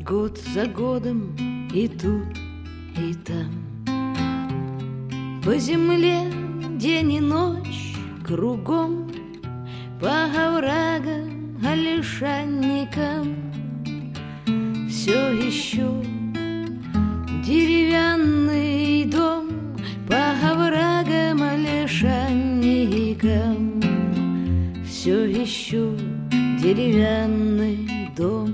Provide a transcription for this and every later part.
Год за годом и тут, и там. По земле день и ночь кругом, по оврагам, лишайникам все ищу деревянный дом, по оврагам, лишайникам все ищу деревянный дом.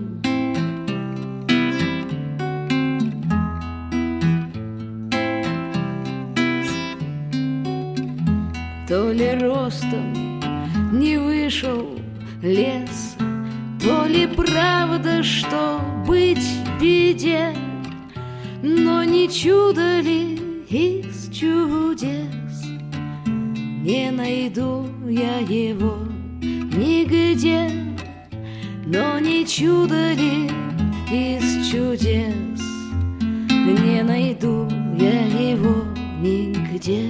То ли ростом не вышел лес, то ли правда, что быть в беде, но не чудо ли из чудес? Не найду я его нигде, но не чудо ли из чудес? Не найду я его нигде.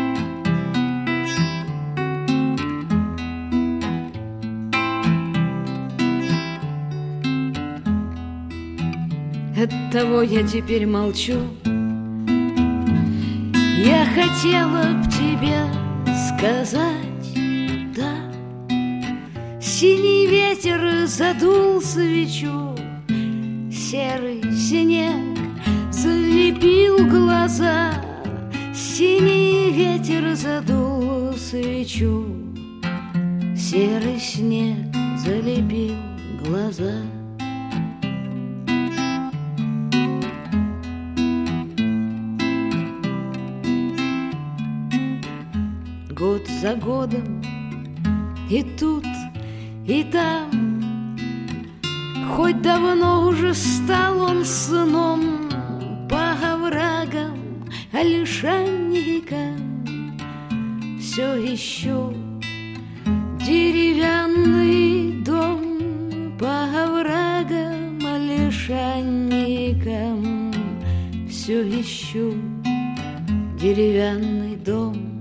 Оттого я теперь молчу. Я хотела б тебе сказать, да. Синий ветер задул свечу, серый снег залепил глаза. Синий ветер задул свечу, серый снег залепил глаза. Год за годом, и тут, и там, хоть давно уже стал он сном, по оврагам, лишайникам все ищу деревянный дом, по оврагам, лишайникам все ищу деревянный дом.